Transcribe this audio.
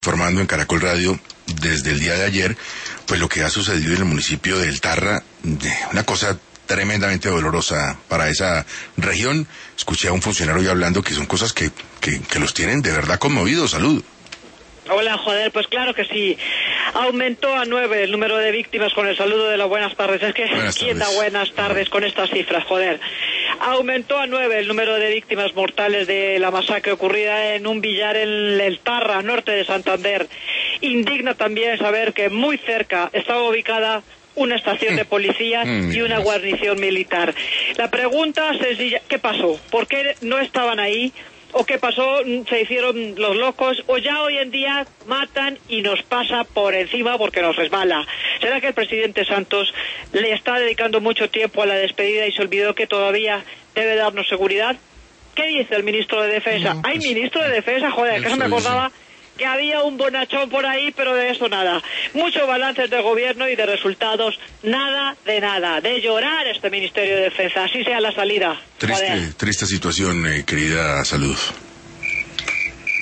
informando en Caracol Radio desde el día de ayer, pues lo que ha sucedido en el municipio del Tarra, una cosa tremendamente dolorosa para esa región. Escuché a un funcionario hoy hablando que son cosas que los tienen de verdad conmovidos. Salud. Hola, joder, pues claro que sí. Aumentó a 9 el número de víctimas con el saludo de las buenas tardes. Es que ¿quién da buenas tardes con estas cifras, joder? Aumentó a 9 el número de víctimas mortales de la masacre ocurrida en un billar en el Tarra, norte de Santander. Indigna también saber que muy cerca estaba ubicada una estación de policía y una guarnición militar. La pregunta sencilla, ¿qué pasó? ¿Por qué no estaban ahí? ¿O qué pasó? ¿Se hicieron los locos? ¿O ya hoy en día matan y nos pasa por encima porque nos resbala? ¿Será que el presidente Santos le está dedicando mucho tiempo a la despedida y se olvidó que todavía debe darnos seguridad? ¿Qué dice el ministro de Defensa? ¿Hay ministro de Defensa? Joder, que no me acordaba que había un bonachón por ahí, pero de eso nada. Muchos balances de gobierno y de resultados, nada de nada. De llorar este Ministerio de Defensa, así sea la salida. Triste situación, querida Salud.